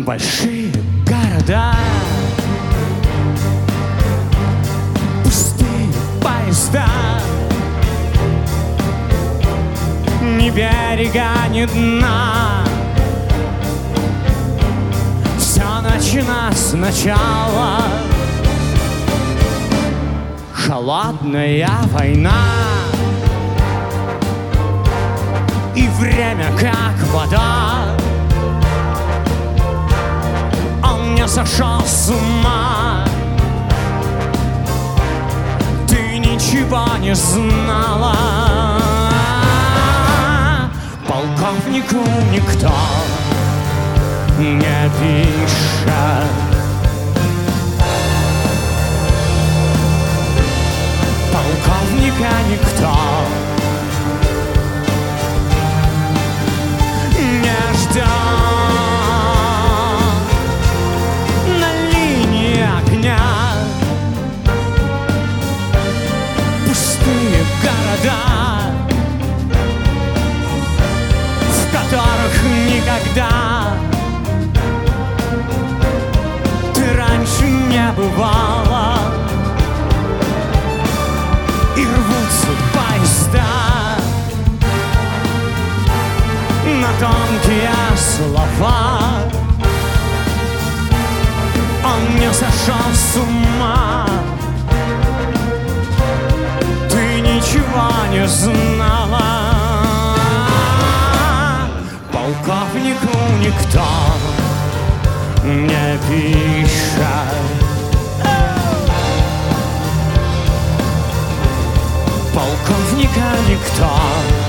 Большие города, пустые поезда, ни берега, ни дна. Все начинать сначала. Холодная война, и время как вода. Он не сошел с ума. Ты ничего не знала. Полковнику никто не пишет. Полковника никто не ждет. На линии огня пустые города, в которых никогда ты раньше не бывала. И рвутся поезда на тонкие слова. Он не сошел с ума. Ты ничего не знала. Полковнику никто не пишет. Полковника никто